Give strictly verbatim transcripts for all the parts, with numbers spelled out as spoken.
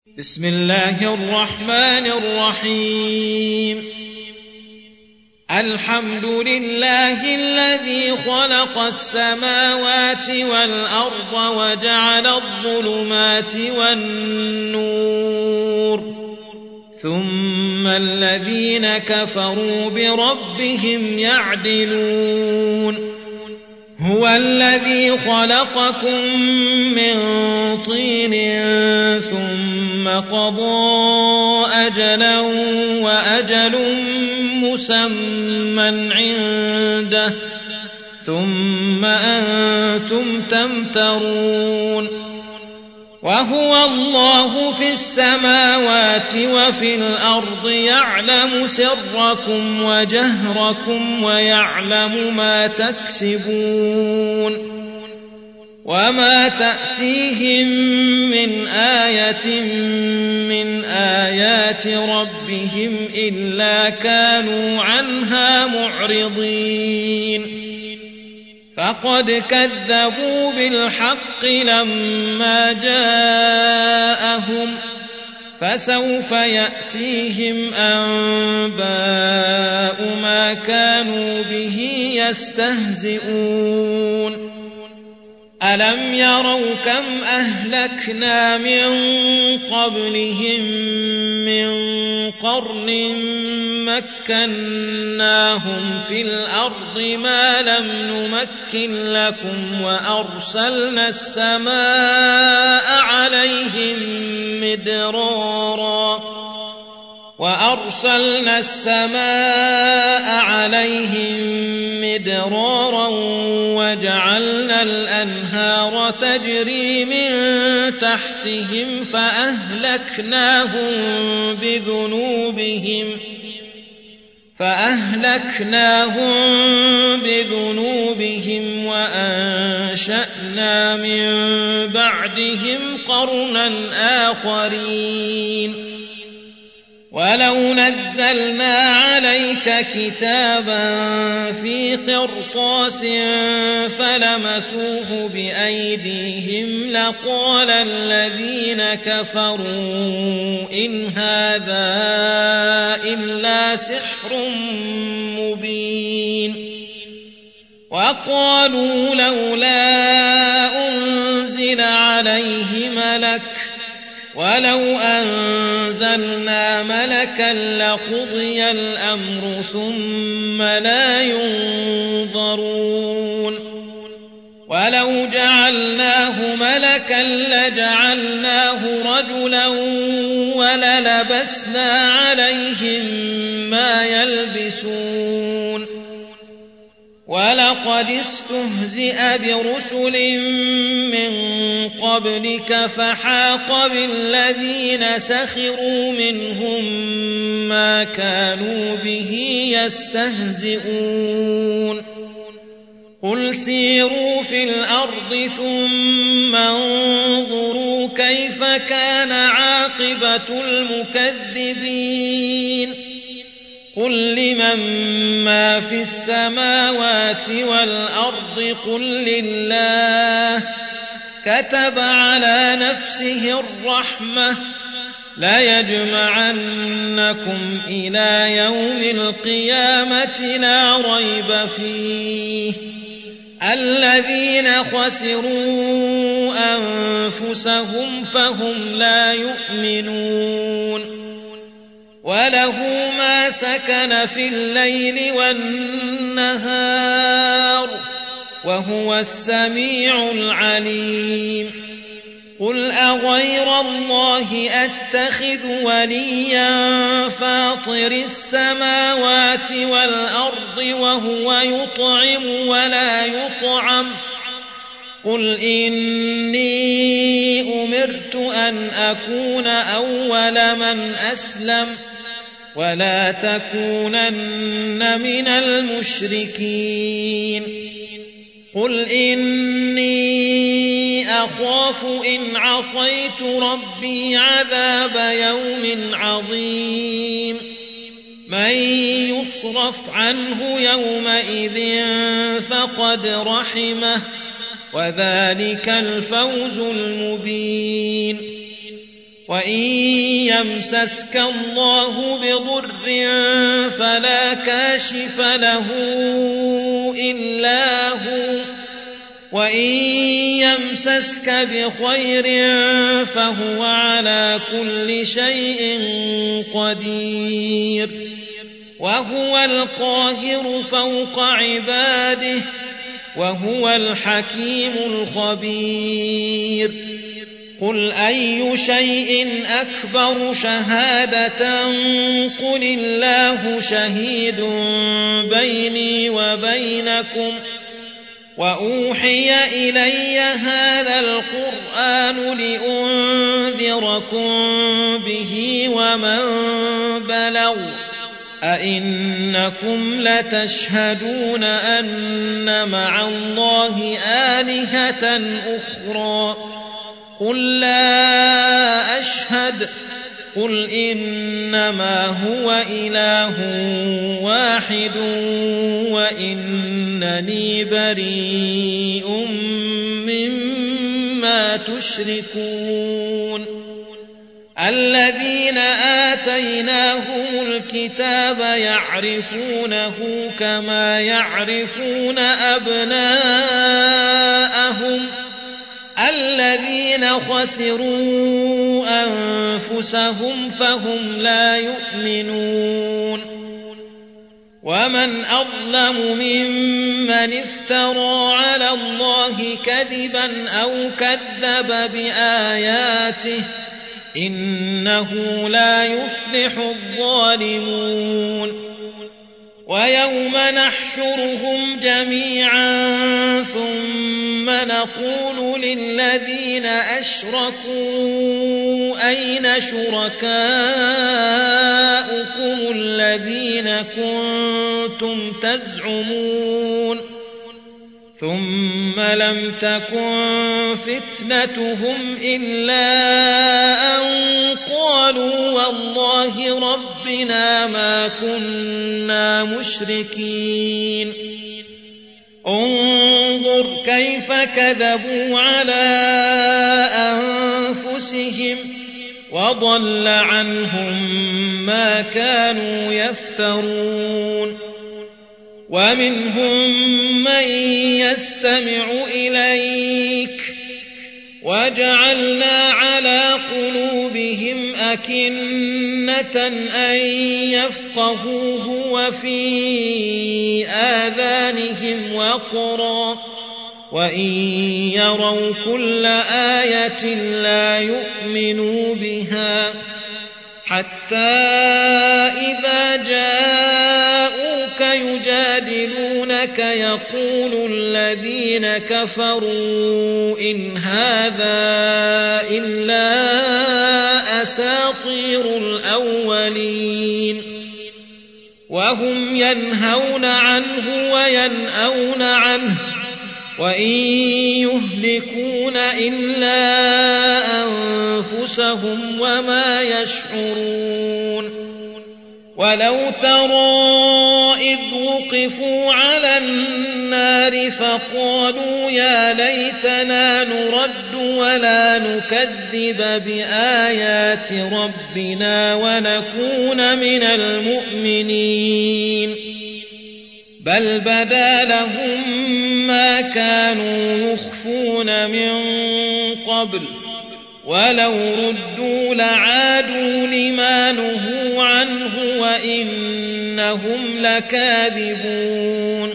بسم الله الرحمن الرحيم الحمد لله الذي خلق السماوات والأرض وجعل الظلمات والنور ثم الذين كفروا بربهم يعدلون هو الذي خلقكم من طين ثم قضى أجلا وأجل مسمى عنده ثم أنتم تمترون وهو الله في السماوات وفي الأرض يعلم سركم وجهركم ويعلم ما تكسبون وما تأتيهم من آية من آيات ربهم إلا كانوا عنها معرضين فقد كذبوا بالحق لما جاءهم فسوف يأتيهم أنباء ما كانوا به يستهزئون ألم يروا كم أهلكنا من قبلهم من قرن مكناهم في الأرض ما لم نمكن لكم وأرسلنا السماء عليهم مدرارا وأرسلنا السماء عليهم مدرارا وجعلنا الأنهار تجري من تحتهم فأهلكناهم بذنوبهم فأهلكناهم بذنوبهم وأنشأنا من بعدهم قرنا آخرين ولو نزلنا عليك كتابا في قرطاس فلمسوه بأيديهم لقال الذين كفروا إن هذا إلا سحر مبين وقالوا لولا أنزل عليه ملك ولو أنزلنا ملكا لقضي الأمر ثم لا ينظرون ولو جعلناه ملكا لجعلناه رجلا وللبسنا عليهم ما يلبسون ولقد استهزئ برسل من قبلك فحاق بالذين سخروا منهم ما كانوا به يستهزئون قل سيروا في الأرض ثم انظروا كيف كان عاقبة المكذبين قل لمن ما في السماوات والأرض قل لله كتب على نفسه الرحمة ليجمعنكم إلى يوم القيامة لا ريب فيه الذين خسروا أنفسهم فهم لا يؤمنون وله ما سكن في الليل والنهار وهو السميع العليم قل أغير الله أتخذ وليا فاطر السماوات والأرض وهو يطعم ولا يطعم قل إني أمرت أن أكون أول من أسلم ولا تكونن من المشركين قل إني أخاف إن عصيت ربي عذاب يوم عظيم من يصرف عنه يومئذ فقد رحمه وذلك الفوز المبين وإن يمسسك الله بضر فلا كاشف له إلا هو وإن يمسسك بخير فهو على كل شيء قدير وهو القاهر فوق عباده وهو الحكيم الخبير قل أي شيء أكبر شهادة قل الله شهيد بيني وبينكم وأوحي إلي هذا القرآن لأنذركم به ومن بلغ أئنكم لتشهدون أن مع الله آلهة أخرى قل لا أشهد قل إنما هو إله واحد وإنني بريء مما تشركون الذين آتيناهم الكتاب يعرفونه كما يعرفون أبناءهم الذين خسروا أنفسهم فهم لا يؤمنون ومن أظلم ممن افترى على الله كذبا أو كذب بآياته إنه لا يفلح الظالمون ويوم نحشرهم جميعا ثم نقول للذين أشركوا أين شركاؤكم الذين كنتم تزعمون ثم لم تكن فتنتهم إلا أن قالوا والله ربنا ما كنا مشركين انظر كيف كذبوا على أنفسهم وضل عنهم ما كانوا يفترون ومنهم من يستمع إليك وجعلنا على قلوبهم أكنة أن يفقهوه وفي آذانهم وقرا وإن يروا كل آية لا يؤمنوا بها حتى إذا جاءوك يجادلونك يقول الذين كفروا إن هذا إلا أساطير الأولين وهم ينهون عنه وينأون عنه وإن يهلكون إلا أنفسهم وما يشعرون ولو ترى إذ وقفوا على النار فقالوا يا ليتنا نرد ولا نكذب بآيات ربنا ونكون من المؤمنين بل بدا لهم ما كانوا يخفون من قبل ولو ردوا لعادوا لما نهوا عنه وإنهم لكاذبون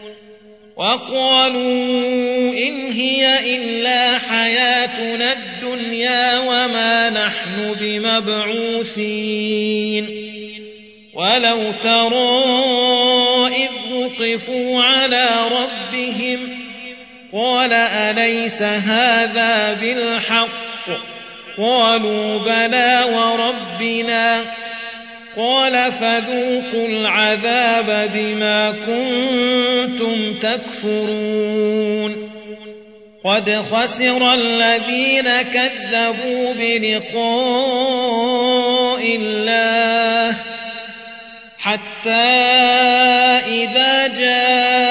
وقالوا إن هي إلا حياتنا الدنيا وما نحن بمبعوثين ولو ترى إذ وقفوا على ربهم قال أليس هذا بالحق قالوا بلى وربنا قال فذوقوا العذاب بما كنتم تكفرون قد خسر الذين كذبوا بلقاء الله حتى إذا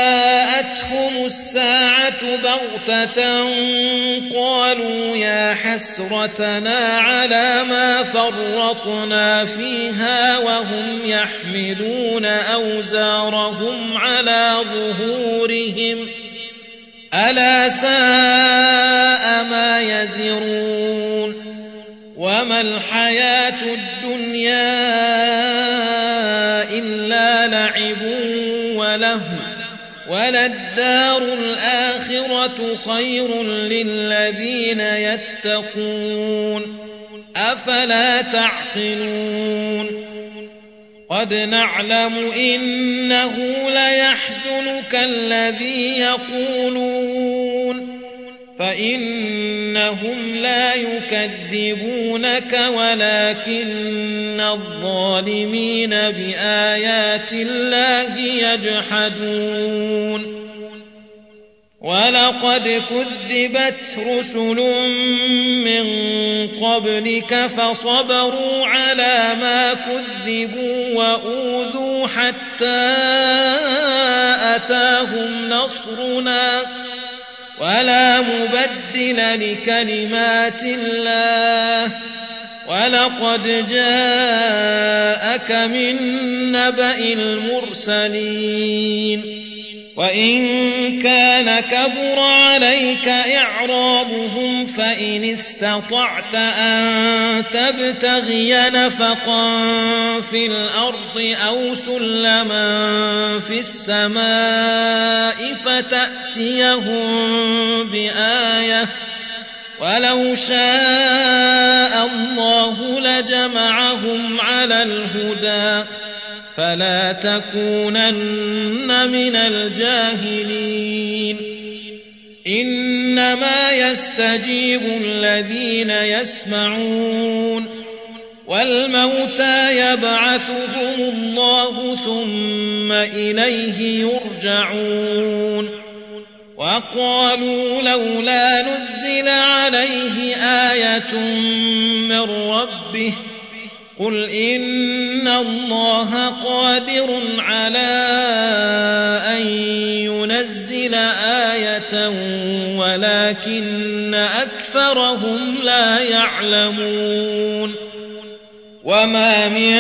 جاءتهم الساعة بغتة قالوا يا حسرتنا حسرتنا على ما فرطنا فيها وهم يحملون أوزارهم على ظهورهم ألا ساء ما يزرون وما الحياة الدنيا إلا لعب ولهو وللدار الآخرة خير للذين يتقون أفلا تعقلون قد نعلم إنه ليحزنك الذي يقولون فإنهم لا يكذبونك ولكن الظالمين بآيات الله يجحدون ولقد كذبت رسل من قبلك فصبروا على ما كذبوا وأوذوا حتى أتاهم نصرنا ولا مبدل لكلمات الله ولقد جاءك من نبأ المرسلين وإن كان كبر عليك إعرابهم فإن استطعت أن تبتغي نفقا في الأرض أو سلما في السماء فتأتيهم بآية ولو شاء الله لجمعهم على الهدى فلا تكونن من الجاهلين إنما يستجيب الذين يسمعون والموتى يبعثهم الله ثم إليه يرجعون وقالوا لولا نزل عليه آية من ربه قل إن الله قادر على أن ينزل آية ولكن أكثرهم لا يعلمون وما من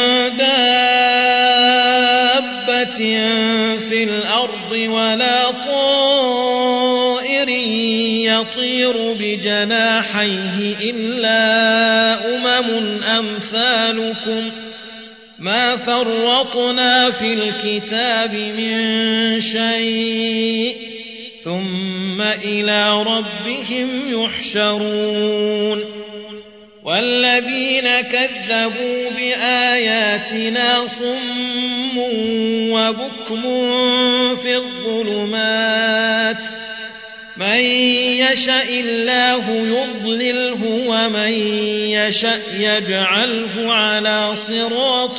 دابة في الأرض ولا طائر يطير بجناحيه إلا أمم أمثالكم ما فرطنا في الكتاب من شيء ثم إلى ربهم يحشرون والذين كذبوا بآياتنا صم وبكم في الظلمات من يشاء الله يضلله ومن يشاء يجعله على صراط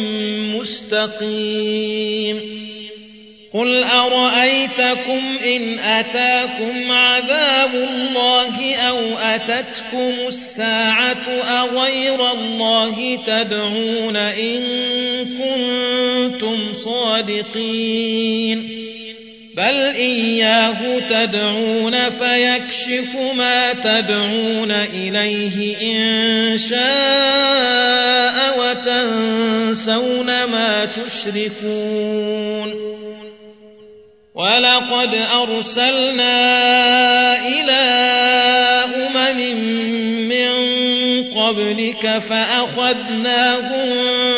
مستقيم قل أرأيتكم إن أتاكم عذاب الله أو أتتكم الساعة أغير الله تدعون إن كنتم صادقين بل إياه تدعون فيكشف ما تدعون إليه إن شاء وتنسون ما تشركون ولقد أرسلنا إلى أمم من قبلك فأخذناهم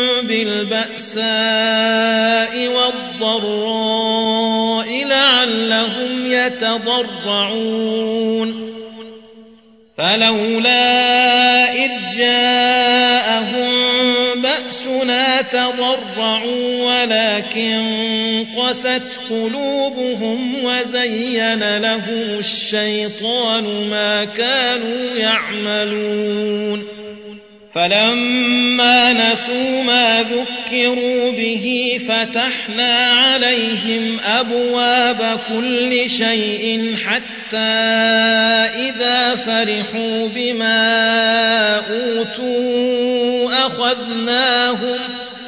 بالبأساء والضراء لعلهم يتضرعون فلولا إذ جاءهم بأسنا تضرعوا ولكن قست قلوبهم وزين لهم الشيطان ما كانوا يعملون فلما نسوا ما ذكروا به فتحنا عليهم أبواب كل شيء حتى إذا فرحوا بما أوتوا أخذناهم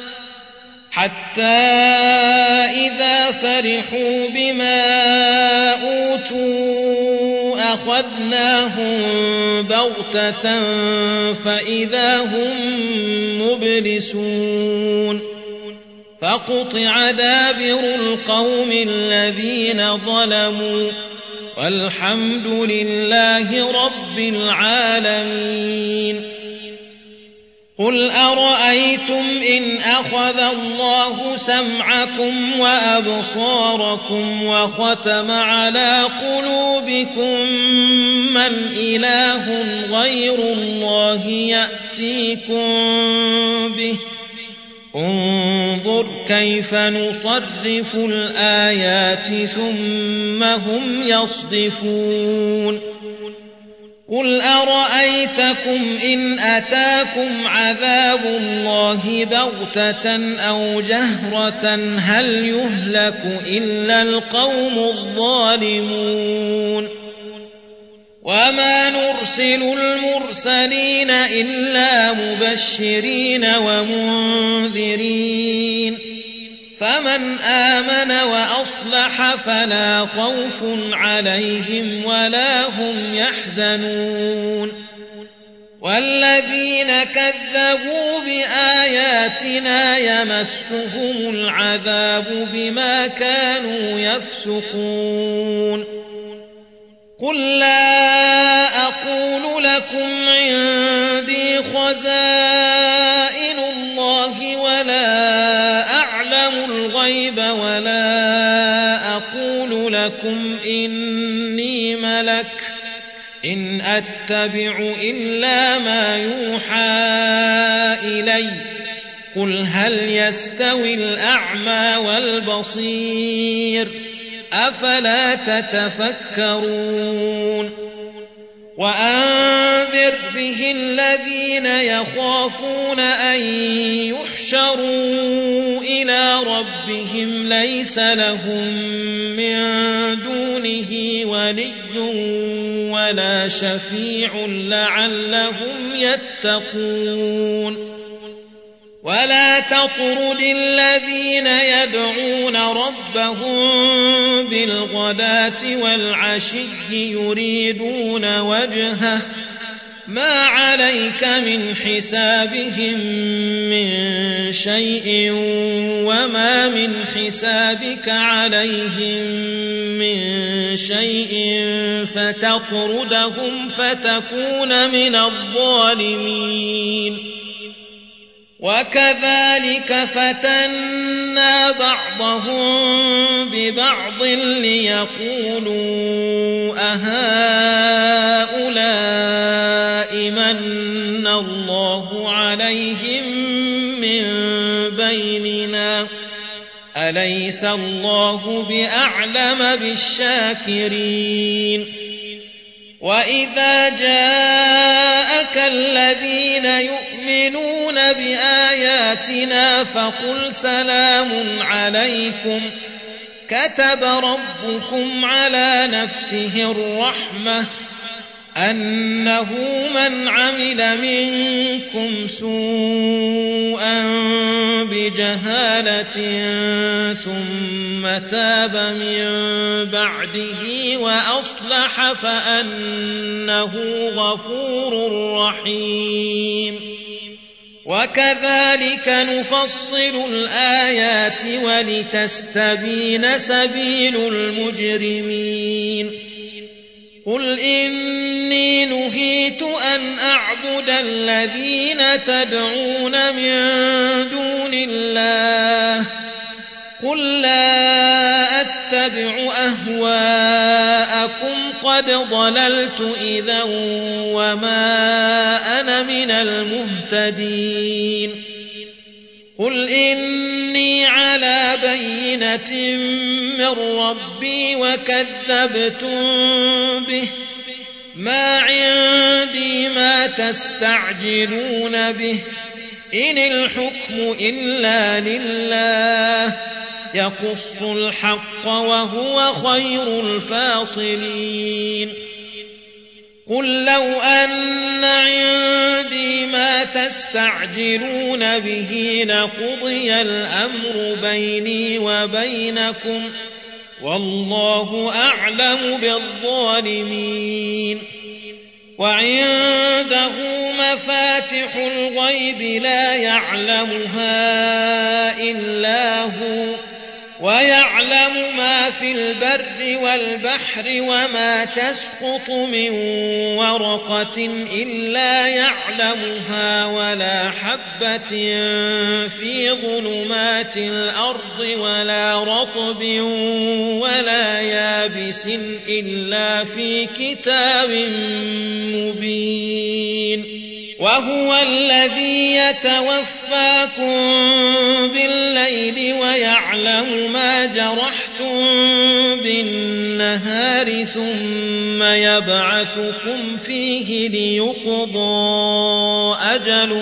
حتى إذا فرحوا بما أوتوا أخذناهم بغتة فإذا هم مبلسون فقطع دابر القوم الذين ظلموا والحمد لله رب العالمين. قل أرأيتم إن أخذ الله سمعكم وأبصاركم وختم على قلوبكم من إله غير الله يأتيكم به انظر كيف نصرف الآيات ثم هم يصدفون. قل أرأيتكم إن أتاكم عذاب الله بغتة أو جهرة هل يهلك إلا القوم الظالمون. وما نرسل المرسلين إلا مبشرين ومنذرين فمن آمن وأصلح فلا خوف عليهم ولا هم يحزنون. والذين كذبوا بآياتنا يمسهم العذاب بما كانوا يفسقون. قل لا أقول لكم عندي خزائن الله ولا أعلم الغيب ولا أقول لكم إني ملك إن أتبع إلا ما يوحى إلي قل هل يستوي الأعمى والبصير أفلا تتفكرون. وأنذر به الذين يخافون أن يحشروا إلى ربهم ليس لهم من دونه ولي ولا شفيع لعلهم يتقون. ولا تطرد الذين يدعون ربهم بالغداة والعشي يريدون وجهه ما عليك من حسابهم من شيء وما من حسابك عليهم من شيء فتطردهم فتكون من الظالمين. وكذلك فتنا بعضهم ببعض ليقولوا أهؤلاء من الله عليهم من بيننا أليس الله بأعلم بالشاكرين. وإذا جاءك الذين يؤمنون بآياتنا فقل سلام عليكم كتب ربكم على نفسه الرحمة أنه من عمل منكم سوءا بجهالة ثم تاب من بعده وأصلح فأنه غفور رحيم. وكذلك نفصل الآيات ولتستبين سبيل المجرمين. قل إني نهيت أن أعبد الذين تدعون من دون الله قل لا أتبع أهواءكم قد ضللت إذا وما أنا من المهتدين. قل إني على بينة من ربي وكذبتم به ما عندي ما تستعجلون به إن الحكم إلا لله يقص الحق وهو خير الفاصلين. قل لو أن عندي ما تستعجلون به لقضي الأمر بيني وبينكم والله أعلم بالظالمين. وعنده مفاتح الغيب لا يعلمها إلا هو ويعلم ما في البر والبحر وما تسقط من ورقة إلا يعلمها ولا حبة في ظلمات الأرض ولا رطب ولا يابس إلا في كتاب مبين. وهو الذي يتوفاكم بالليل ويعلم ما جرحتم بالنهار ثم يبعثكم فيه ليقضى أجل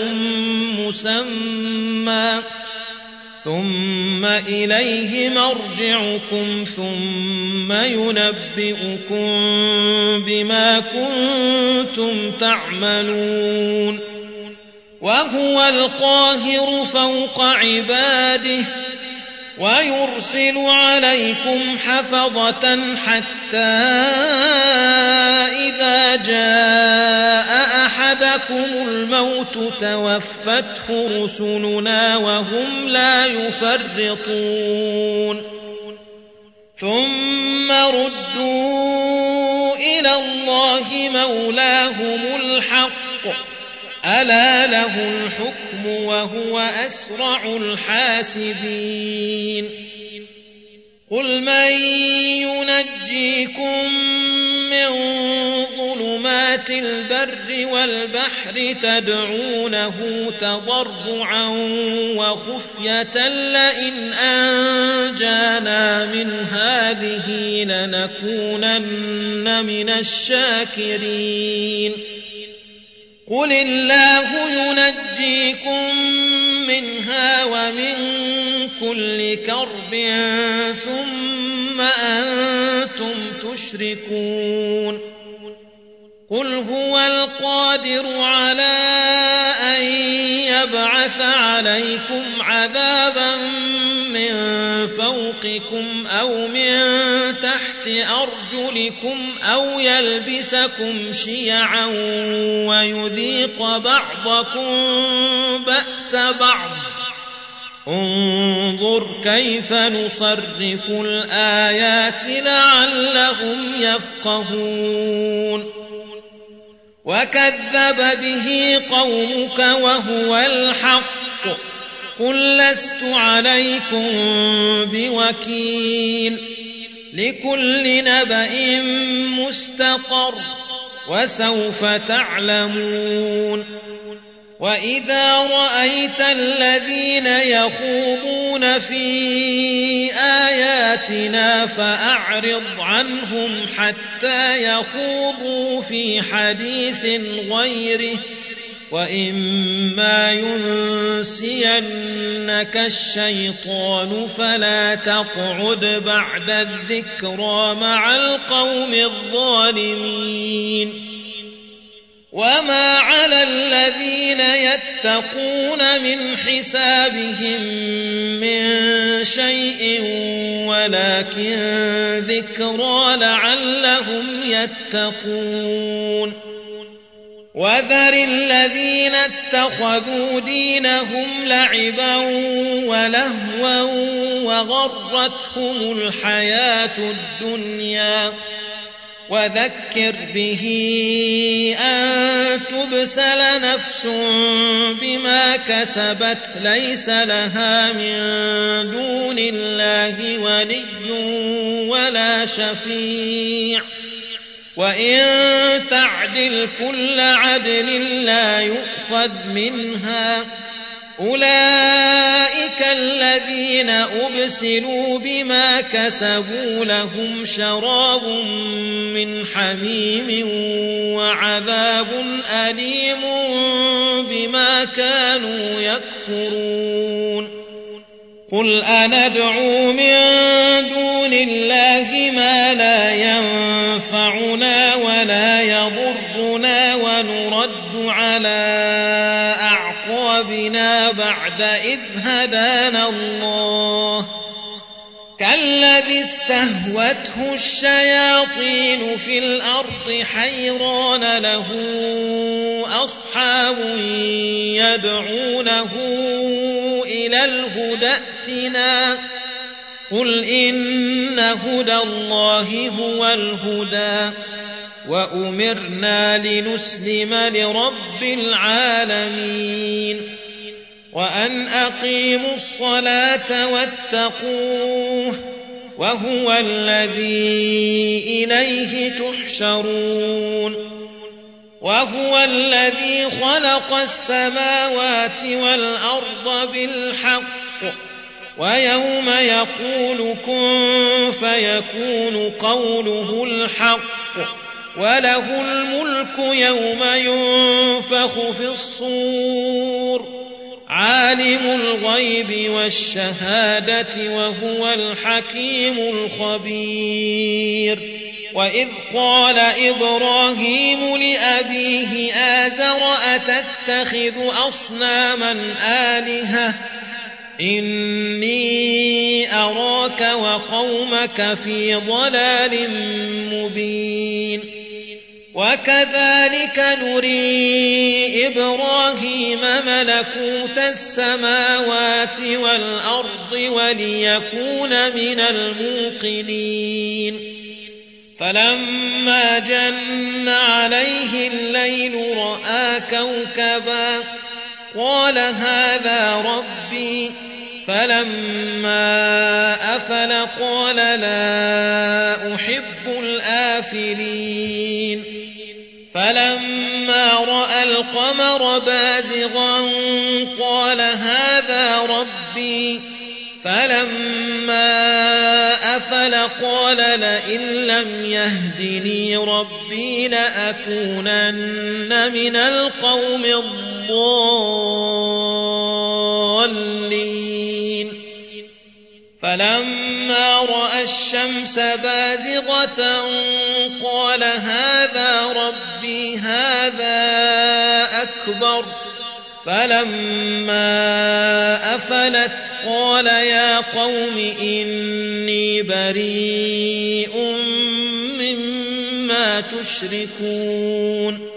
مسمى ثم إليه مرجعكم ثم ينبئكم بما كنتم تعملون. وهو القاهر فوق عباده ويرسل عليكم حفظة حتى إذا جاء أحدكم الموت توفته رسلنا وهم لا يفرطون ثم ردوا إلى الله مولاهم الحق ألا له الحكم وهو أسرع الحاسبين. قل من ينجيكم من ظلمات البر والبحر تدعونه تضرعا وخفية لئن أنجانا من هذه لنكونن من الشاكرين. قل الله ينجيكم منها ومن كل كرب ثم أنتم تشركون. قل هو القادر على أن يبعث عليكم عذابا من فوقكم أو من تحت أرجلكم أو يلبسكم شيعا ويذيق بعضكم بأس بعض. انظر كيف نصرف الآيات لعلهم يفقهون. وكذب به قومك وهو الحق قل لست عليكم بوكيل لكل نبأ مستقر وسوف تعلمون. وإذا رأيت الذين يخوضون في آياتنا فأعرض عنهم حتى يخوضوا في حديث غيره وإما ينسينك الشيطان فلا تقعد بعد الذكرى مع القوم الظالمين. وما على الذين يتقون من حسابهم من شيء ولكن ذكرى لعلهم يتقون. وذر الذين اتخذوا دينهم لعبا ولهوا وغرتهم الحياة الدنيا وذكر به أن تبسل نفس بما كسبت ليس لها من دون الله ولي ولا شفيع وإن تعدل كل عدل لا يؤخذ منها. أولئك الذين أبسلوا بما كسبوا لهم شراب من حميم وعذاب أليم بما كانوا يكفرون. قل أندعو من دون الله ما لا ينفعنا ولا يضرنا ونرد على أعقابنا بعد إذ هدانا الله كالذي استهوته الشياطين في الأرض حيران له أصحاب يدعونه إلى الهدى ائتنا قل إن هدى الله هو الهدى وأمرنا لنسلم لرب العالمين وأن أقيموا الصلاة واتقوه وهو الذي إليه تحشرون وهو الذي خلق السماوات والأرض بالحق ويوم يقول كن فيكون قوله الحق وله الملك يوم ينفخ في الصور عالم الغيب والشهادة وهو الحكيم الخبير وإذ قال إبراهيم لأبيه آزر أتتخذ أصناما آلهة إني أراك وقومك في ضلال مبين وكذلك نري إبراهيم ملكوت السماوات والأرض وليكون من الموقنين فلما جن عليه الليل رأى كوكبا قال هذا ربي فلما أفل قال لا أحب الآفلين فلما رأى القمر بازغا قال هذا ربي فلما أفل قال لئن لم يهدني ربي لأكونن من القوم الضالين فلما رأى الشمس بازغة قال هذا ربي هذا أكبر فلما أفلت قال يا قوم إني بريء مما تشركون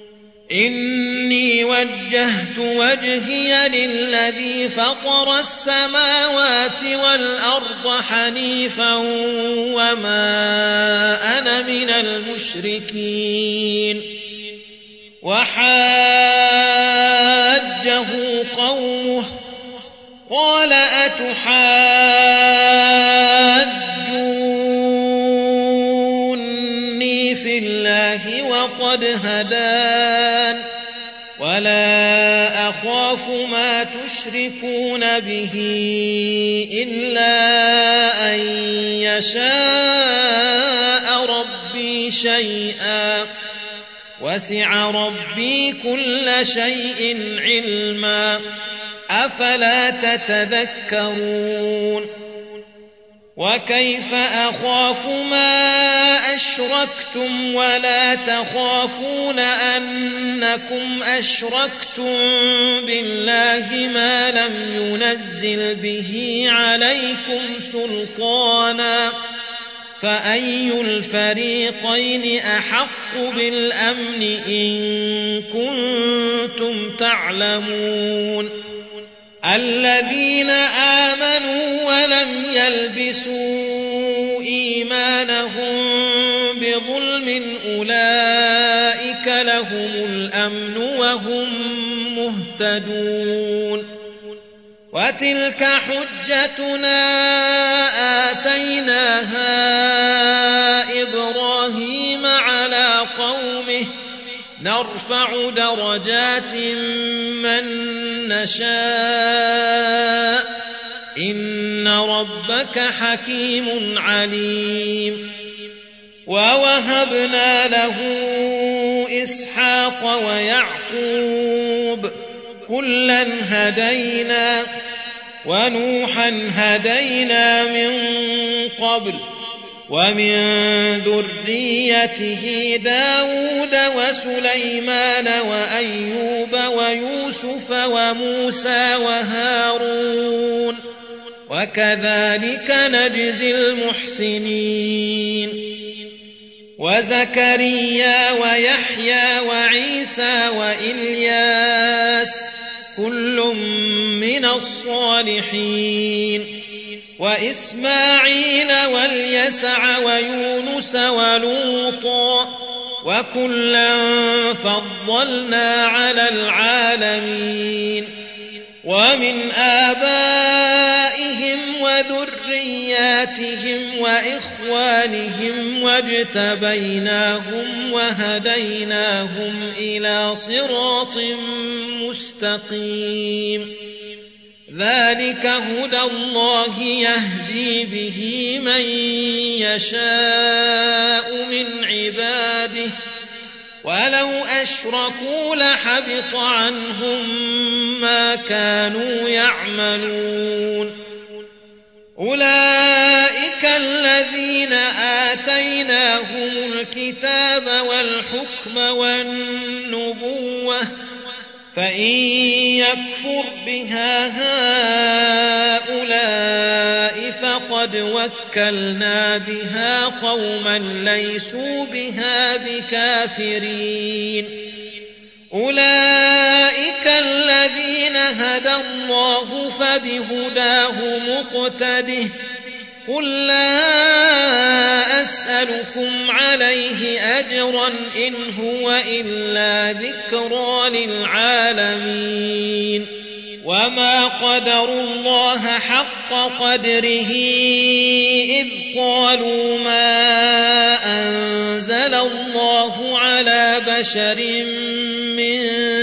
إني وجهت وجهي للذي فطر السماوات والأرض حنيفا وما أنا من المشركين وحاجه قومه قال أتحاجوني في الله وقد هدان ولا أخاف ما تشركون به إلا أن يشاء ربي شيئا وسع ربي كل شيء علما أفلا تتذكرون وكيف أخاف ما أشركتم ولا تخافون أنكم أشركتم بالله ما لم ينزل به عليكم سلطانا فأي الفريقين أحق بالأمن إن كنتم تعلمون الذين آمنوا ولم يلبسوا إيمانهم بظلم أولئك لهم الأمن وهم مهتدون وتلك حجتنا آتيناها إبراهيم على قومه نرفع درجات من نشاء إن ربك حكيم عليم ووهبنا له إسحاق ويعقوب كلا هدينا ونوحا هدينا من قبل ومن ذريته داود وسليمان وأيوب ويوسف وموسى وهارون وكذلك نجزي المحسنين. وزكريا ويحيى وعيسى وإلياس كل من الصالحين، وإسماعيل واليسع ويونس ولوطا وكلا فضلنا على العالمين. ومن آبائهم وذرياتهم وإخوانهم واجتبيناهم وهديناهم إلى صراط مستقيم. ذلك هدى الله يهدي به من يشاء من عباده، ولو أشركوا لحبط عنهم ما كانوا يعملون. أولئك الذين آتيناهم الكتاب والحكم والنبوة، فإن يكفر بها هؤلاء فقد وكلنا بها قوما ليسوا بها بكافرين. أولئك الذين هدى الله فبهداه مقتده. قل لا أسألكم عليه أجرا إن هو إلا ذكرى للعالمين. وما قدروا الله حق قدره إذ قالوا ما أنزل الله على بشر من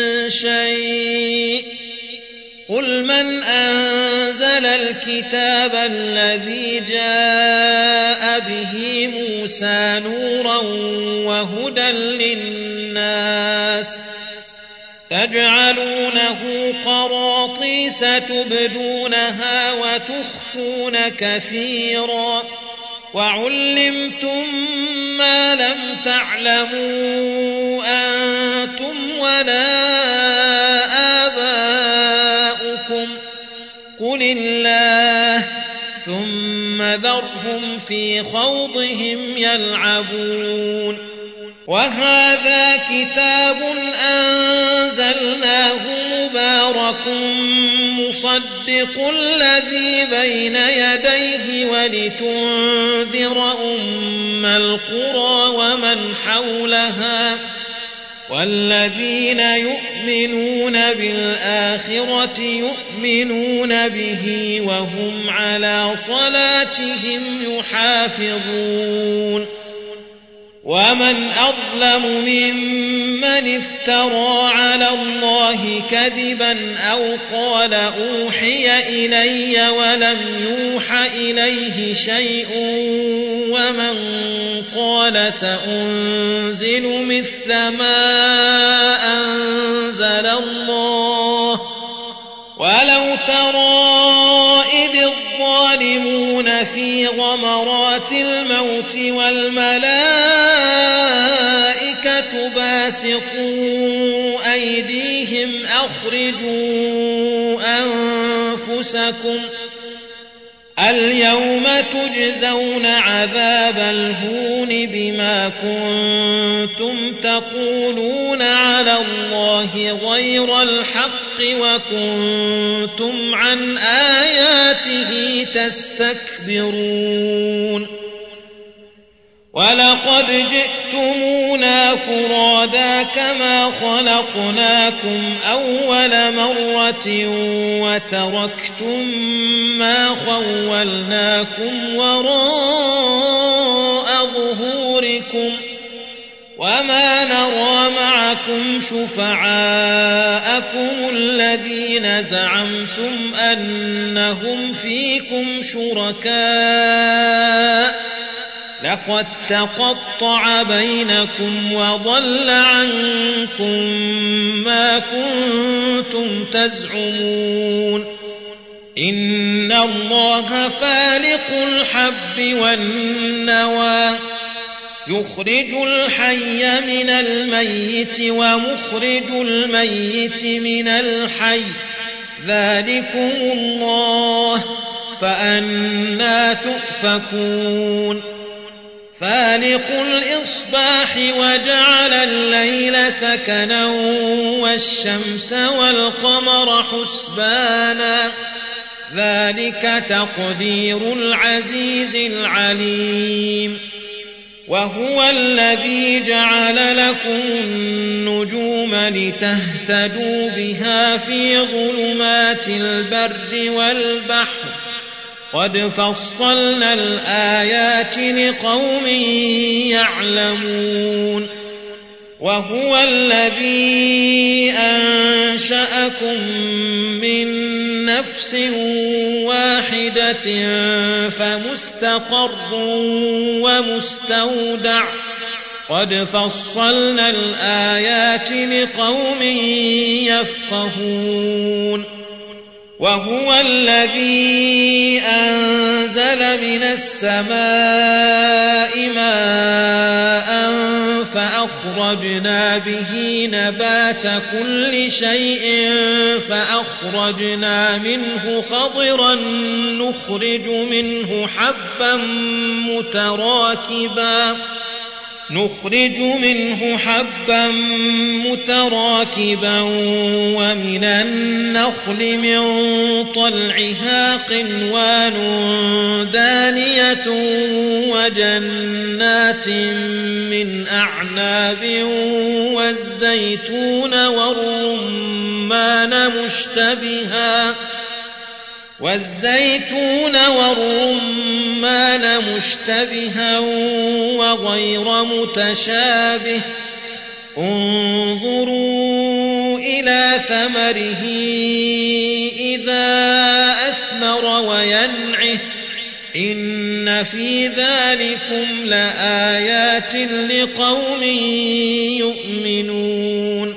شيء. قل من أنزل الكتاب الذي جاء به موسى نورا وهدى للناس، تجعلونه قراطيس تبدونها وتخفون كثيرا، وعلمتم ما لم تعلموا أنتم ولا آباؤكم، قل الله ثم ذرهم في خوضهم يلعبون. وهذا كتاب أنزلناه مبارك مصدق الذي بين يديه ولتنذر أم القرى ومن حولها، والذين يؤمنون بالآخرة يؤمنون به وهم على صلاتهم يحافظون. ومن أظلم ممن افترى على الله كذبا أو قال أوحي إلي ولم يوح إليه شيء، ومن قال سأنزل مثل ما أنزل الله. ولو ترى إذ الظالمون في غمرات الموت والملائكة باسطوا أيديهم أخرجوا أنفسكم اليوم تجزون عذاب الهون بما كنتم تقولون على الله غير الحق وكنتم عن آياته تستكبرون. ولقد جئتمونا فرادا كما خلقناكم أول مرة وتركتم ما خولناكم وراء ظهوركم وما نرى معكم شفعاءكم الذين زعمتم أنهم فيكم شركاء لقد تقطع بينكم وضل عنكم ما كنتم تزعمون. إن الله فالق الحب والنوى يخرج الحي من الميت ومخرج الميت من الحي ذلكم الله فأنى تؤفكون فالق الإصباح وجعل الليل سكنا والشمس والقمر حسبانا ذلك تقدير العزيز العليم وهو الذي جعل لكم النجوم لتهتدوا بها في ظلمات البر والبحر قد فصلنا الآيات لقوم يعلمون وهو الذي أنشأكم من نفس واحدة فمستقر ومستودع قد فصلنا الآيات لقوم يفقهون وهو الذي أنزل من السماء ماء فأخرجنا به نبات كل شيء فأخرجنا منه خضرا نخرج منه حبا متراكبا نخرج منه حبا متراكبا ومن النخل من طلعها قنوان دانية وجنات من أعناب والزيتون والرمان مشتبها والزيتون والرمان مشتبها وغير متشابه انظروا إلى ثمره إذا أثمر وينعه إن في ذلكم لآيات لقوم يؤمنون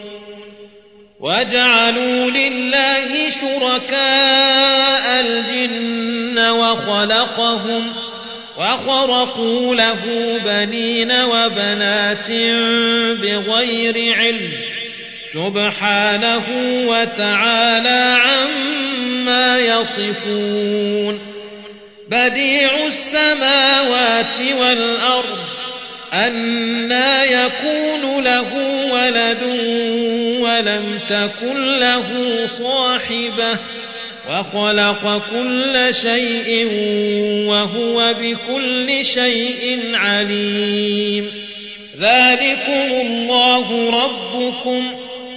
وجعلوا لله شركاء الجن وخلقهم وخرقوا له بنين وبنات بغير علم سبحانه وتعالى عما يصفون بديع السماوات والأرض أنى يكون له ولد ولم تكن له صاحبة وخلق كل شيء وهو بكل شيء عليم ذلكم الله ربكم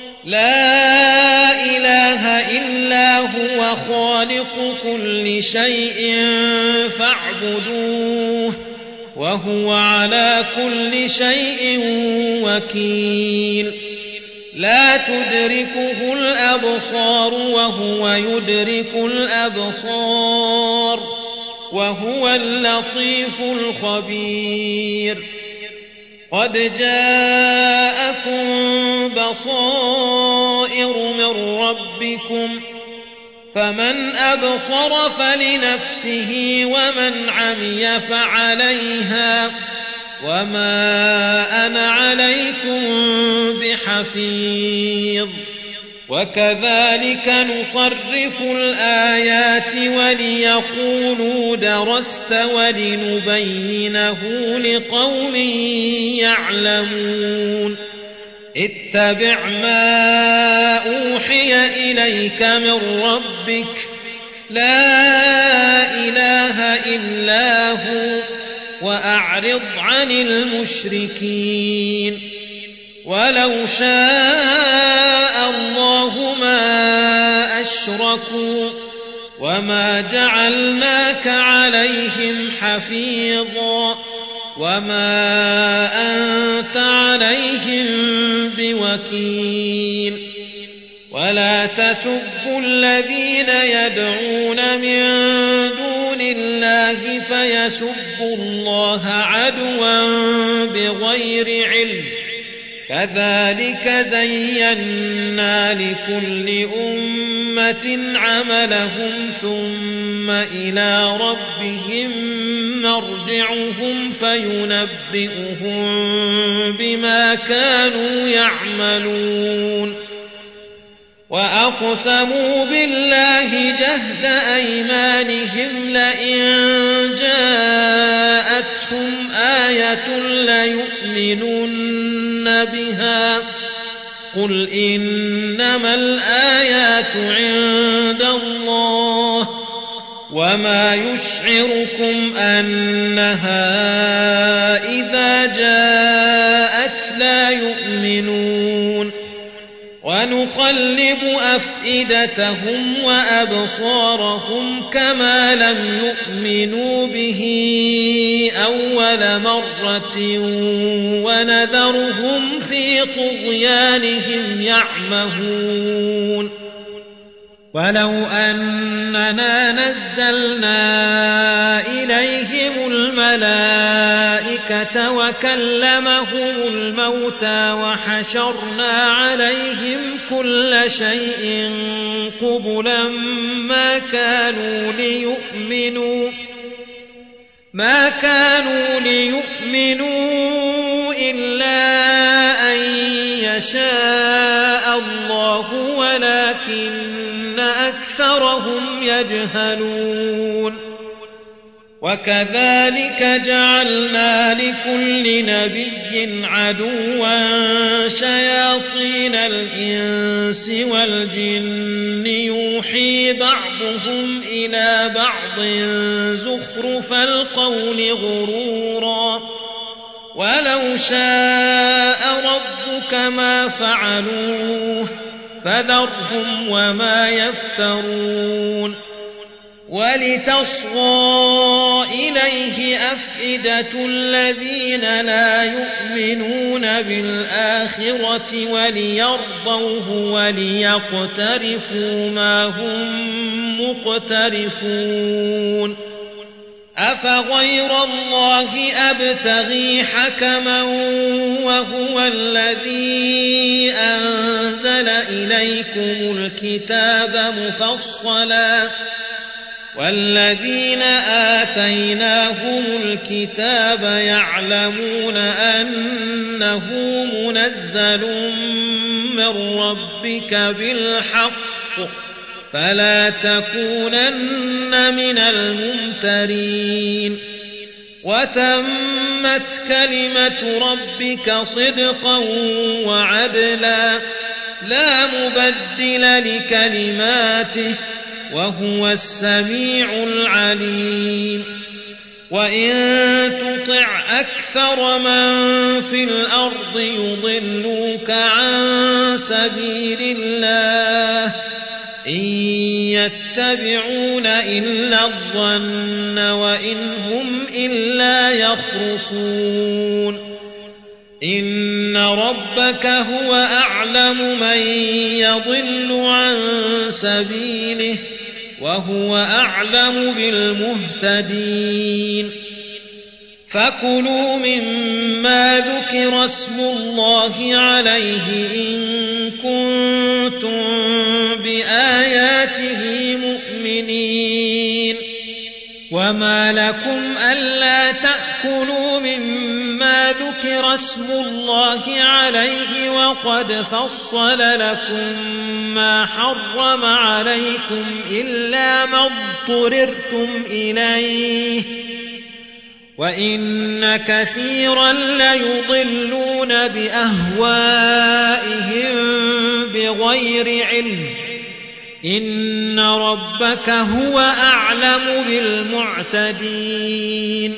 لا إله إلا هو خالق كل شيء فاعبدوه وهو على كل شيء وكيل لا تدركه الأبصار وهو يدرك الأبصار وهو اللطيف الخبير قد جاءكم بصائر من ربكم فمن أبصر فلنفسه ومن عمي فعليها وما أنا عليكم بحفيظ وكذلك نصرف الآيات وليقولوا درست ولنبينه لقوم يعلمون اتبع ما أوحي إليك من ربك لا إله إلا هو وأعرض عن المشركين ولو شاء الله ما أشركوا وما جعلناك عليهم حفيظا وما أنت عليهم بوكيل ولا تسبوا الذين يدعون من دون الله فيسبوا الله عدوا بغير علم كذلك زينا لكل أمة عملهم ثم إلى ربهم مرجعهم فينبئهم بما كانوا يعملون وأقسموا بالله جهد أيمانهم لئن جاءتهم آية ليؤمنن بها قل إنما الآيات عند الله وما يشعركم أنها إذا جاءت لا يؤمنون ونقلب أفئدتهم وأبصارهم كما لم يؤمنوا به أول مرة ونذرهم في طغيانهم يعمهون ولو أننا نزلنا إليهم الملائكة وكلمهم الموتى وحشرنا عليهم كل شيء قبلا ما كانوا ليؤمنوا ما كانوا ليؤمنوا إلا أن يشاء الله ولكن أكثرهم يجهلون وكذلك جعلنا لكل نبي عدوا شياطين الإنس والجن يوحي بعضهم إلى بعض زخرف القول غرورا ولو شاء ربك ما فعلوه فذرهم وما يفترون ولتصغى إليه أفئدة الذين لا يؤمنون بالآخرة وليرضوه وليقترفوا ما هم مقترفون أفغير الله أبتغي حكما وهو الذي أنزل إليكم الكتاب مفصلا والذين آتيناهم الكتاب يعلمون أنه منزل من ربك بالحق فلا تكونن من الممترين وتمت كلمة ربك صدقا وعدلا لا مبدل لكلماته وهو السميع العليم وإن تطع أكثر من في الأرض يضلوك عن سبيل الله إن يتبعون إلا الظن وإن هم إلا يخرصون إن ربك هو أعلم من يضل عن سبيله وهو أعلم بالمهتدين فكلوا مما ذكر اسم الله عليه إن كنتم بآياته مؤمنين وما لكم ألا تأكلوا مما ذكر اسم الله عليه وقد فصل لكم ما حرم عليكم إلا ما اضطررتم إليه وإن كثيرا ليضلون بأهوائهم بغير علم إن ربك هو أعلم بالمعتدين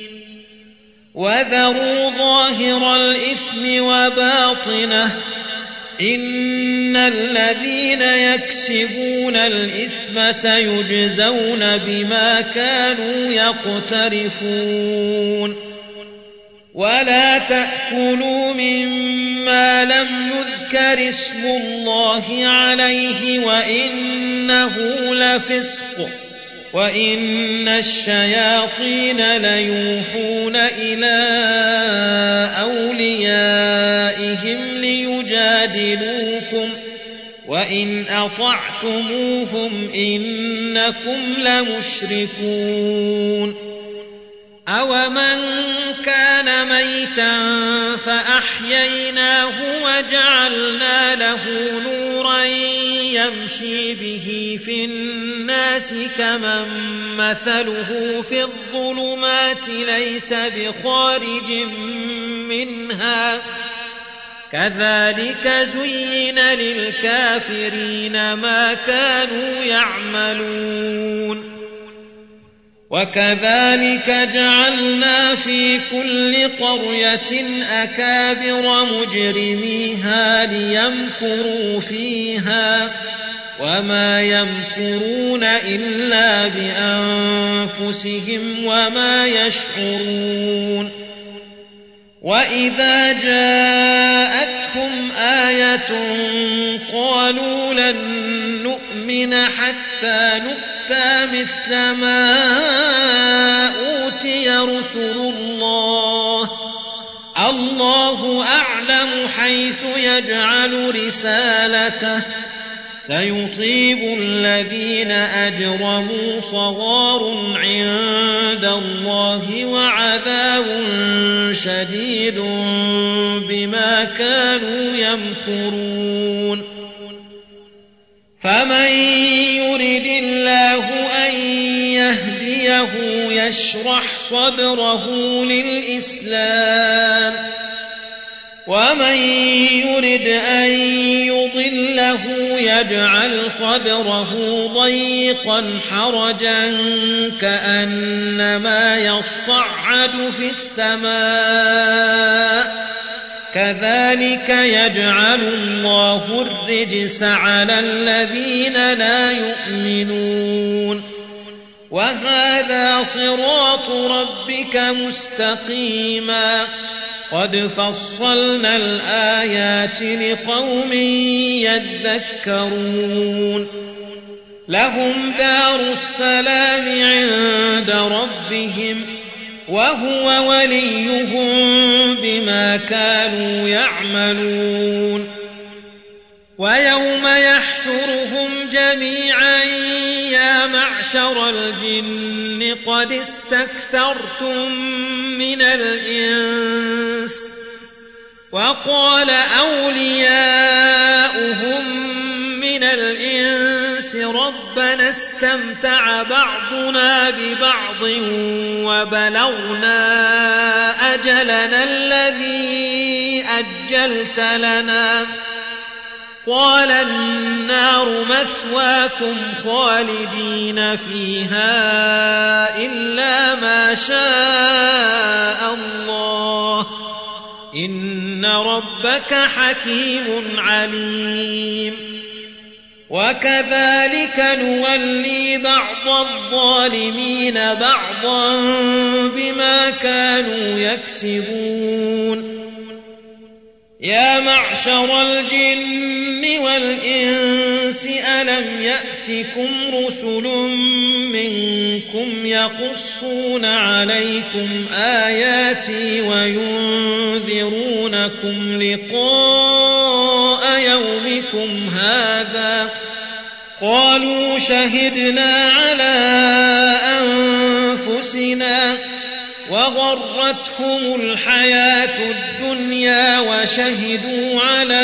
وذروا ظاهر الإثم وباطنه إن الذين يكسبون الإثم سيجزون بما كانوا يقترفون ولا تأكلوا مما لم يذكر اسم الله عليه وإنه لفسق وإن الشياطين ليوحون إلى أوليائهم ليجادلوكم وإن أطعتموهم إنكم لمشركون أومن كان ميتا فأحييناه وجعلنا له نورا يمشي به في الناس كمن مثله في الظلمات ليس بخارج منها كذلك زين للكافرين ما كانوا يعملون وكذلك جعلنا في كل قرية أكابر مجرميها ليمكروا فيها وما يمكرون إلا بأنفسهم وما يشعرون وإذا جاءتهم آية قالوا لن نؤمن حتى نؤمن مثل ما أوتي رسل الله الله أعلم حيث يجعل رسالته سيصيب الذين أجرموا صغار عند الله وعذاب شديد بما كانوا يمكرون فمن يرد الله أن يهديه يشرح صدره للإسلام ومن يرد أن يضله يجعل صدره ضيقا حرجا كأنما يصعد في السماء كذلك يجعل الله الرجس على الذين لا يؤمنون وهذا صراط ربك مستقيما قد فصلنا الآيات لقوم يذكرون لهم دار السلام عند ربهم وهو وليهم بما كانوا يعملون ويوم يحشرهم جميعا يا معشر الجن قد استكثرتم من الإنس وقال أولياؤهم من الإنس ربنا استمتع بعضنا ببعض وبلغنا أجلنا الذي أجلت لنا قال النار مثواكم خالدين فيها إلا ما شاء الله إن ربك حكيم عليم وكذلك نولي بعض الظالمين بعضا بما كانوا يكسبون يا معشر الجن والإنس ألم يأتكم رسل منكم يقصون عليكم آياتي وينذرونكم لقاء يومكم هذا قالوا شهدنا على أنفسنا وغرتهم الحياة الدنيا وشهدوا على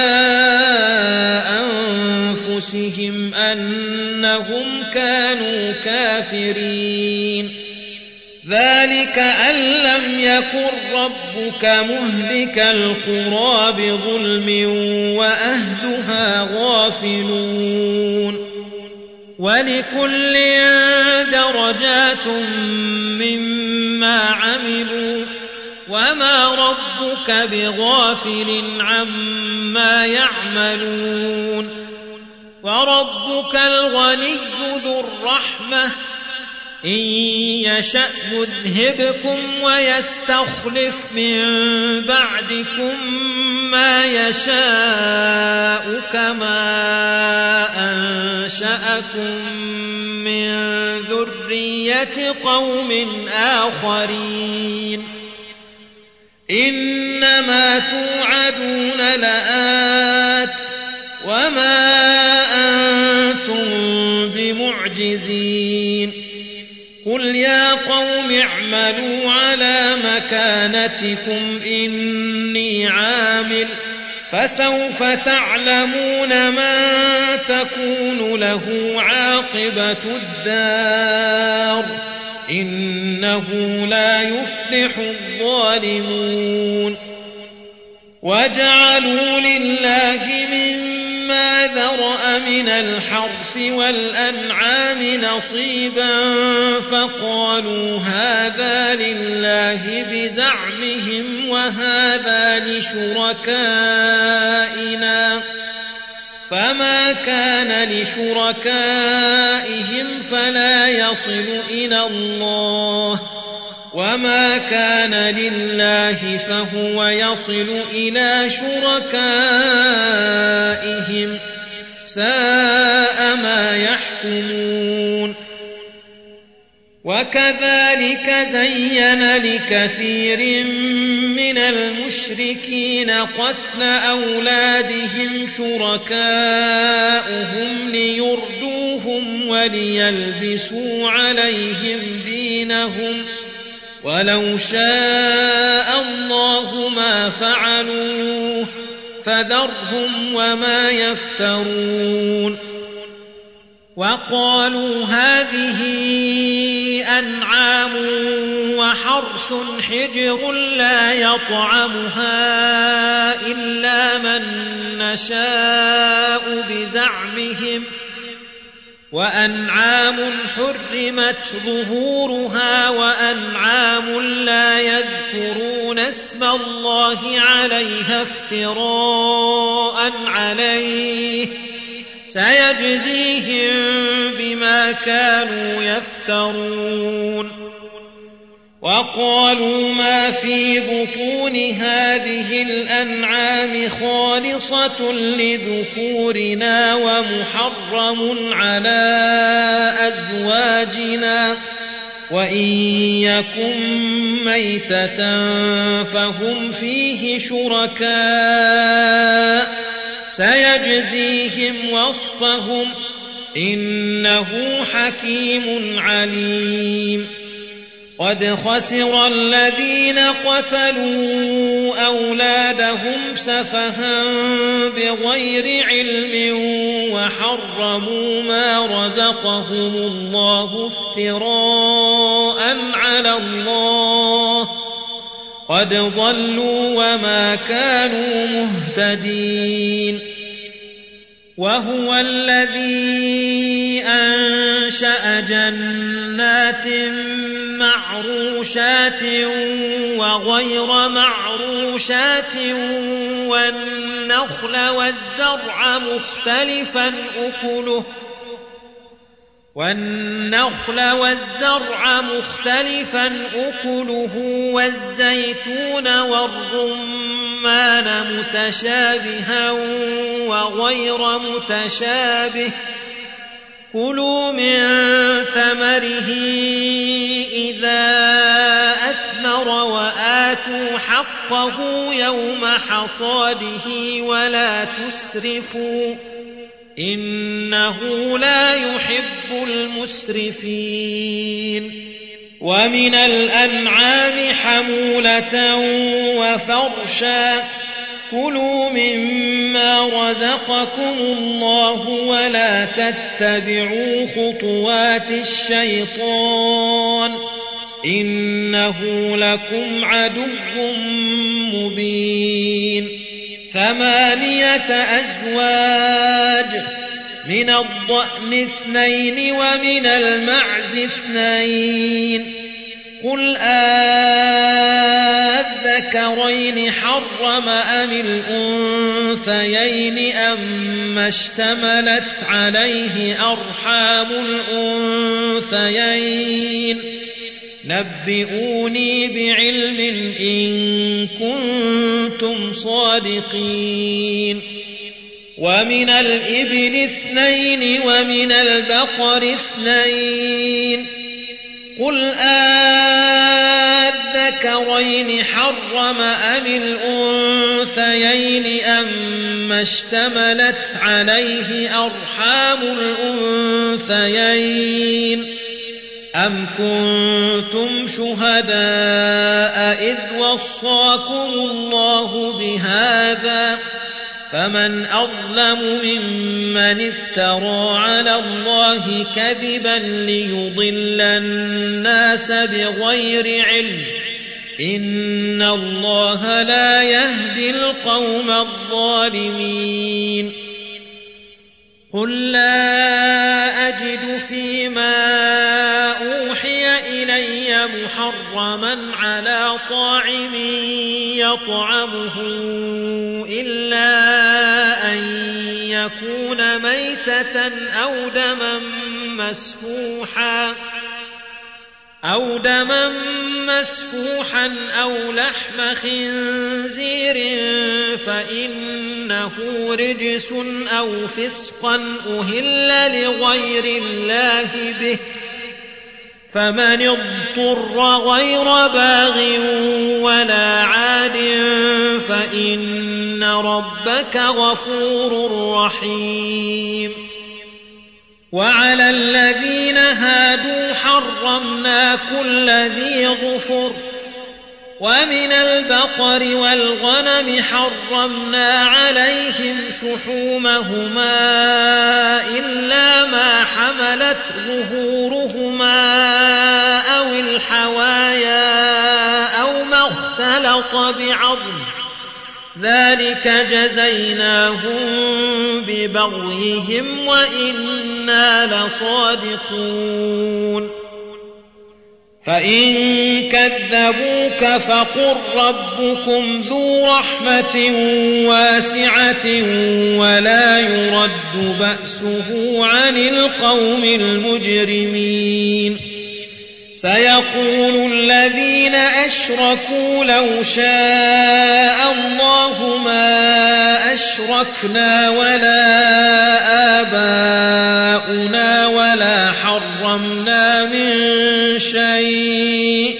أنفسهم أنهم كانوا كافرين ذلك أن لم يكن ربك مهلك القرى بظلم وأهلها غافلون ولكل درجات مما عملوا وما ربك بغافل عما يعملون وربك الغني ذو الرحمة إن يشأ يذهبكم ويستخلف من بعدكم ما يشاء كما أنشأكم من ذرية قوم آخرين إنما توعدون لآت وما أنتم بمعجزين قل يا قوم اعملوا على مكانتكم إني عامل فسوف تعلمون من تكون له عاقبة الدار إنه لا يفلح الظالمون وجعلوا لله مما ذرأ من الحرث والأنعام نصيبا فقالوا هذا لله بزعمهم وهذا لشركائنا فما كان لشركائهم فلا يصل إلى الله وما كان لله فهو يصل إلى شركائهم ساء ما يحكمون وكذلك زين لكثير من المشركين قتل أولادهم شركاؤهم ليردوهم وليلبسوا عليهم دينهم ولو شاء الله ما فعلوه فذرهم وما يفترون وقالوا هذه أنعام وحرث حجر لا يطعمها إلا من نشاء بزعمهم وأنعام حرمت ظهورها وأنعام لا يذكرون اسم الله عليها افتراء عليه سيجزيهم بما كانوا يفترون وقالوا ما في بطون هذه الأنعام خالصة لذكورنا ومحرم على أزواجنا وإن يكن ميتة فهم فيه شركاء سيجزيهم وصفهم إنه حكيم عليم قد خسر الذين قتلوا أولادهم سفها بغير علم وحرموا ما رزقهم الله افتراء على الله قد ضلوا وما كانوا مهتدين وهو الذي أنشأ جنات معروشات وغير معروشات والنخل والزرع مختلفا أكله والنخل والزرع مختلفا أكله والزيتون والرمان متشابها وغير متشابه كلوا من ثمره إذا أثمر وآتوا حقه يوم حصاده ولا تسرفوا إنه لا يحب المسرفين ومن الأنعام حمولة وفرشا كلوا مما رزقكم الله ولا تتبعوا خطوات الشيطان إنه لكم عدو مبين ثمانية أزواج من الضأن اثنين ومن المعز اثنين قل آذكرين حرم أم الأنثيين أما اشتملت عليه أرحام الأنثيين نبئوني بعلم إن كنتم صادقين ومن الإبل اثنين ومن البقر اثنين قل آذكرين حرم أم الأنثيين أما اشتملت عليه أرحام الأنثيين أم كنتم شهداء إذ وصاكم الله بهذا فمن أظلم ممن افترى على الله كذبا ليضل الناس بغير علم إن الله لا يهدي القوم الظالمين قل لا أجد فيما أوحي إلي محرما على طاعم يطعمه إلا أن يكون ميتة أو دما مسفوحا أو دما مسفوحا أو لحم خنزير فإنه رجس أو فسقا أهل لغير الله به فمن اضطر غير باغ ولا عاد فإن ربك غفور رحيم وعلى الذين هادوا حرمنا كل ذي ظفر ومن البقر والغنم حرمنا عليهم شحومهما إلا ما حملت ظهورهما أو الحوايا أو ما اختلط بعظم ذلك جزيناهم ببغيهم وإنا لصادقون فإن كذبوك فقل ربكم ذو رحمة واسعة ولا يرد بأسه عن القوم المجرمين سيقول الذين أشركوا لو شاء الله ما أشركنا ولا آباؤنا ولا حرمنا من شيء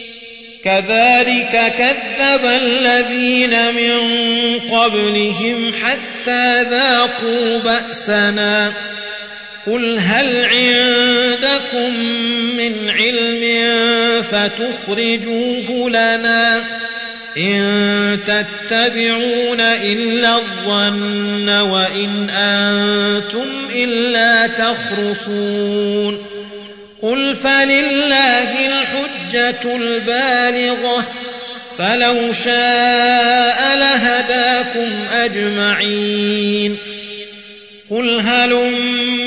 كذلك كذب الذين من قبلهم حتى ذاقوا بأسنا قل هل عندكم من علم فتخرجوه لنا إن تتبعون إلا الظن وإن أنتم إلا تخرصون قل فلله الحجة البالغة فلو شاء لهداكم أجمعين قل هلم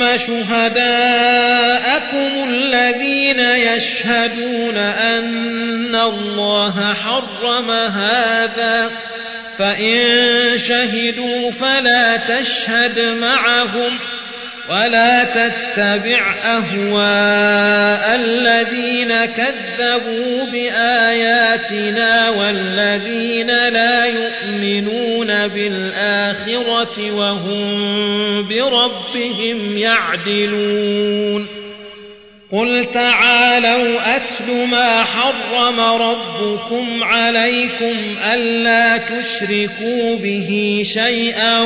شهداءكم الذين يشهدون أن الله حرم هذا فإن شهدوا فلا تشهد معهم ولا تتبع أهواء الذين كذبوا بآياتنا والذين لا يؤمنون بالآخرة وهم بربهم يعدلون قل تعالوا أتل ما حرم ربكم عليكم ألا تشركوا به شيئا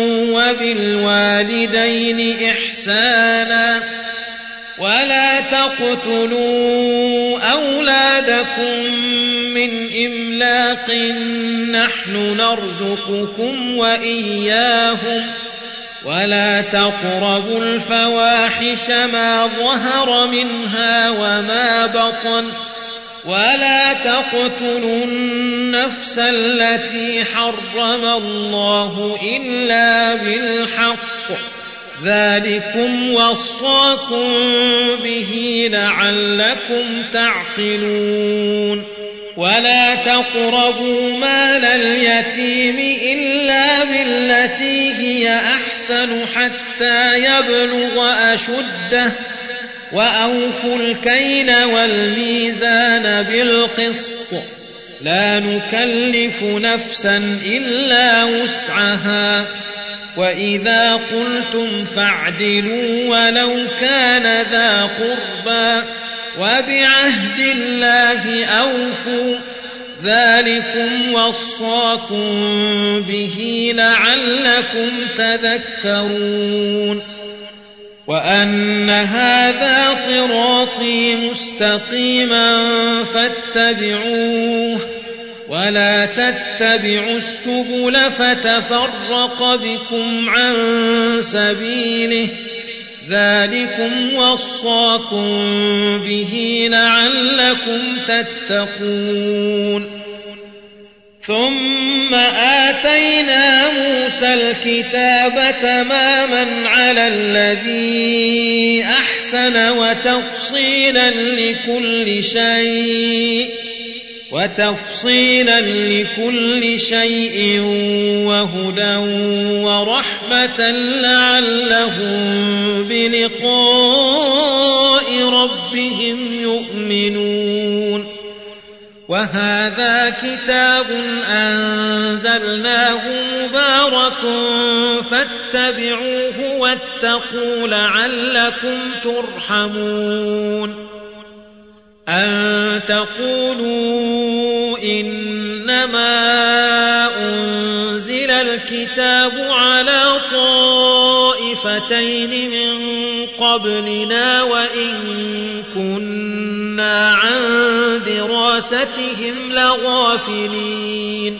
وبالوالدين إحسانا ولا تقتلوا أولادكم من إملاق نحن نرزقكم وإياهم ولا تقربوا الفواحش ما ظهر منها وما بطن ولا تقتلوا النفس التي حرم الله إلا بالحق ذلكم وصاكم به لعلكم تعقلون ولا تقربوا مال اليتيم إلا بالتي هي أحسن حتى يبلغ أشده وأوفوا الكيل والميزان بالقسط لا نكلف نفسا إلا وسعها وإذا قلتم فاعدلوا ولو كان ذا قربى وبعهد الله أوفوا ذلكم وصاكم به لعلكم تذكرون وأن هذا صراطي مستقيما فاتبعوه ولا تتبعوا السبل فتفرق بكم عن سبيله ذلكم وصاكم به لعلكم تتقون ثم آتينا موسى الكتاب تماما على الذي أحسن وتفصيلا لكل شيء وتفصيلا لكل شيء وهدى ورحمة لعلهم بلقاء ربهم يؤمنون وهذا كتاب أنزلناه مبارك فاتبعوه واتقوا لعلكم ترحمون أن تقولوا إنما أنزل الكتاب على طائفتين من قبلنا وإن كنا عن دراستهم لغافلين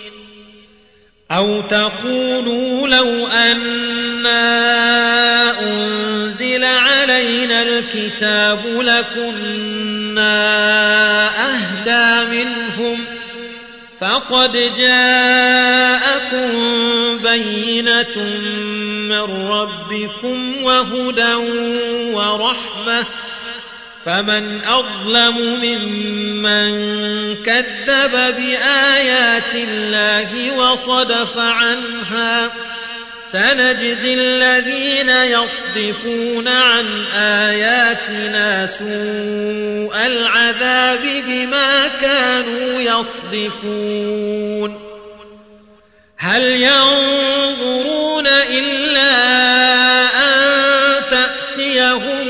أو تقولوا لو أنا أنزل علينا الكتاب لكنا أهدى منهم فقد جاءكم بينة من ربكم وهدى ورحمة فمن أظلم ممن كذب بآيات الله وصدف عنها سنجزي الذين يصدفون عن آياتنا سوء العذاب بما كانوا يصدفون هل ينظرون إلا أن تأتيهم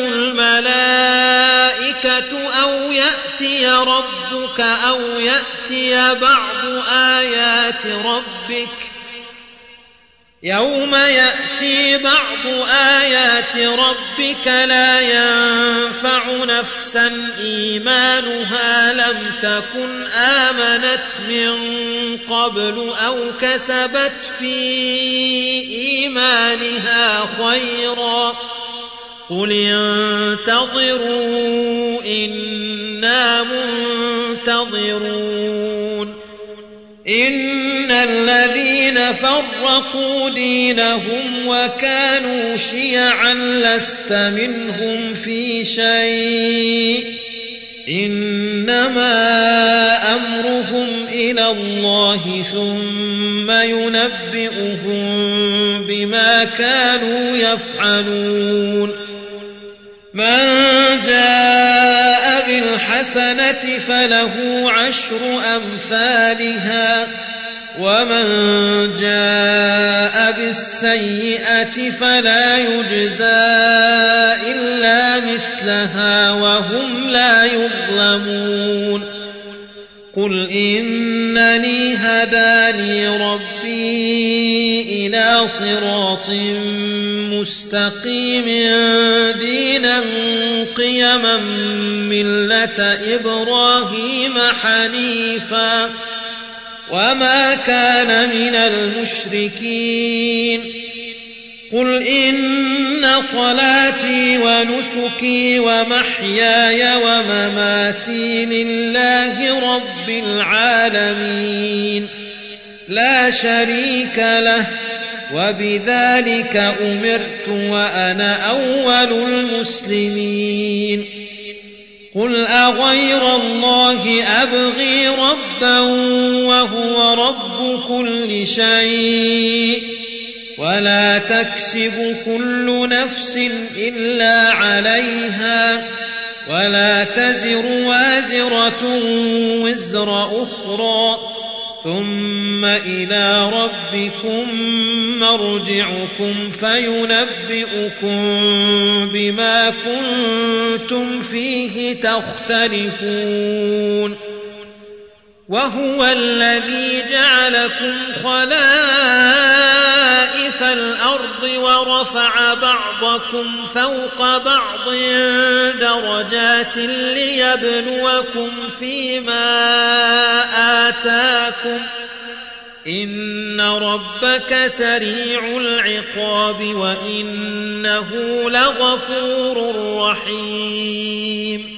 الملائكة أو يأتي ربك أو يأتي بعض آيات ربك يوم يأتي بعض آيات ربك لا ينفع نفسا إيمانها لم تكن آمنت من قبل أو كسبت في إيمانها خيرا قل انتظروا إنا منتظرون إن الذين فرقوا دينهم وكانوا شيعا لست منهم في شيء إنما أمرهم إلى الله ثم ينبئهم بما كانوا يفعلون من جاء بالحسنة فله عشر أمثالها ومن جاء بالسيئة فلا يجزى إلا مثلها وهم لا يظلمون قل إنني هداني ربي إلى صراط مستقيم دينا قيما ملة إبراهيم حنيفا وما كان من المشركين قل إن صلاتي ونسكي ومحياي ومماتي لله رب العالمين لا شريك له وبذلك أمرت وأنا أول المسلمين قل أغير الله أبغي ربا وهو رب كل شيء ولا تكسب كل نفس إلا عليها ولا تزر وازرة وزر أخرى ثم إلى ربكم مرجعكم فينبئكم بما كنتم فيه تختلفون وهو الذي جعلكم خلائف الأرض ورفع بعضكم فوق بعض درجات ليبلوكم فيما آتاكم إن ربك سريع العقاب وإنه لغفور رحيم